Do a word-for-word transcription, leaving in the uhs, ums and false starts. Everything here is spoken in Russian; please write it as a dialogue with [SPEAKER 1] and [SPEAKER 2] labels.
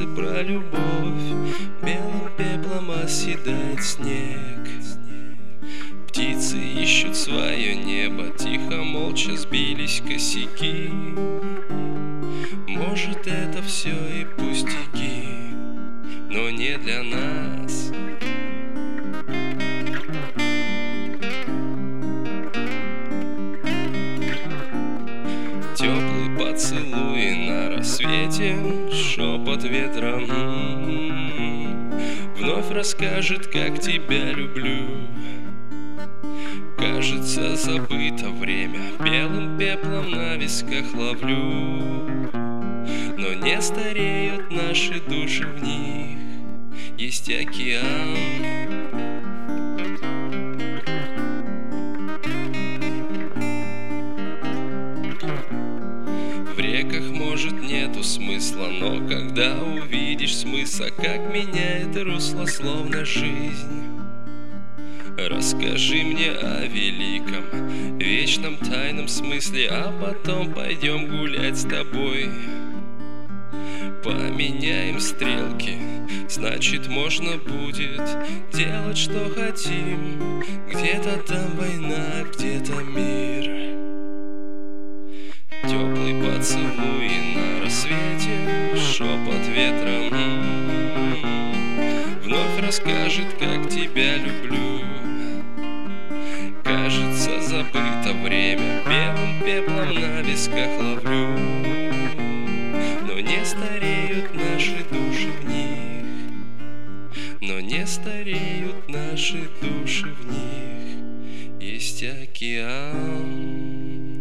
[SPEAKER 1] про любовь. Белым пеплом оседает снег. Птицы ищут свое небо, тихо, молча сбились косяки. Может, это все и пустяки, но не для нас. Теплый поцелуй на рассвете, шепот ветра вновь расскажет, как тебя люблю. Кажется, забыто время, белым пеплом на висках ловлю. Но не стареют наши души, в них есть океан. В реках, может, нету смысла, но когда увидишь смысл, как меняет русло, словно жизнь. Расскажи мне о великом, вечном, тайном смысле, а потом пойдем гулять с тобой. Поменяем стрелки, значит, можно будет делать, что хотим. Где-то там война, где-то мир. Теплый поцелуй на рассвете, шепот ветра вновь расскажет, как тебя люблю. Кажется, забыто время, белым пеплом на висках ловлю. Но не стареют наши души, в них, но не стареют наши души, в них есть океан.